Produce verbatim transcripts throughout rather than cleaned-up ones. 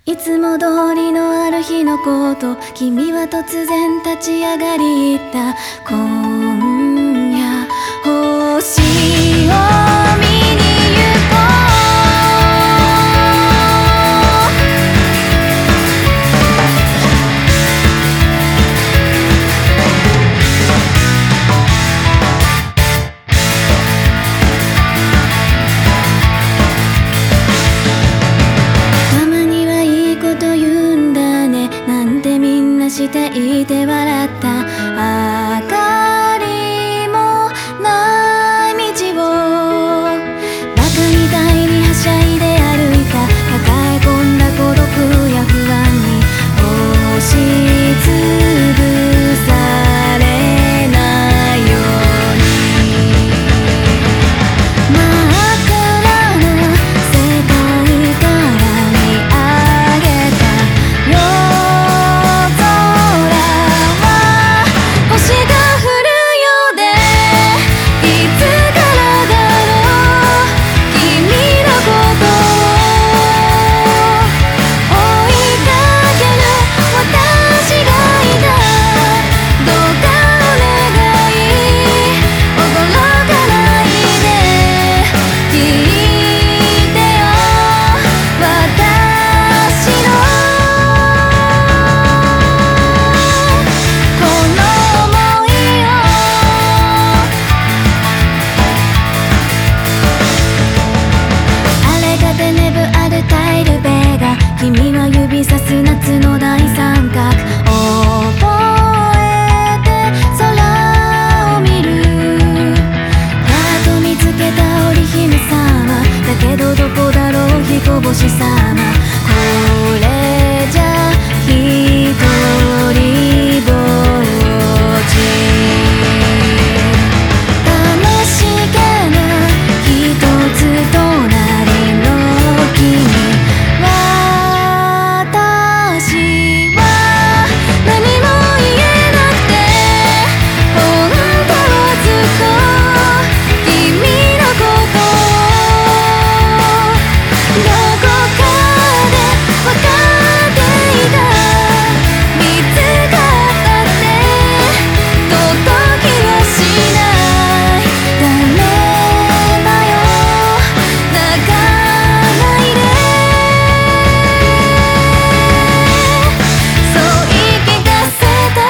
いつも通りのある日のこと、君は突然立ち上がり言った。今夜星を見に行こう。たまにはいいこと言うんだねなんてみんなしていて笑った。明かりもない道をバカみたいにはしゃいで歩いた。抱え込んだ孤独や不安に押しつぶされないように真っ暗な世界から見上げた夜空は星が降るようでいつからだろう君のことを追いかける私がいた。どうかお願い驚かないで聞いてよ私のこの想いを。荒れたてねぶあるタイルベが君は指さす夏の大三角覚えて空を見る。やっと見つけた織姫様だけどどこだろう彦星様。これじゃ一人ぼっち楽しげな一つ隣の君。私は何も言えなくて本当はずっと君のことをどこかで分かっていた。見つかったって届きはしない。ダメだよ泣かないでそう言い聞かせた。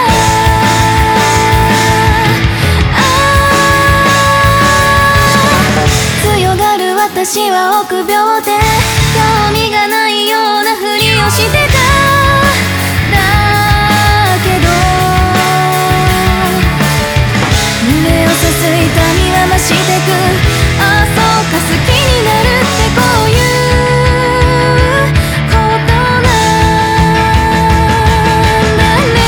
強がる私は臆病で興味がないようなふりをしてた。だけど胸をさす痛みは増してく。ああそうか好きになるってこういうことなんだね。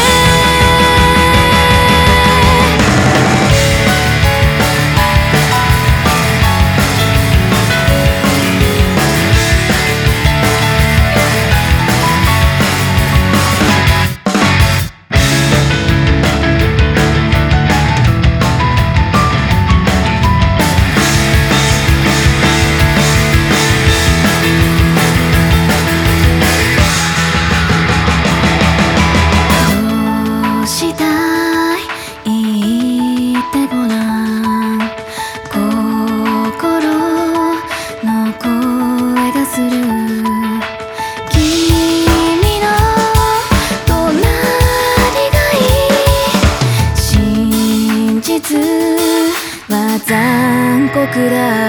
どうしたい言ってごらん。心の声がする。君の隣がいい。真実は残酷だ。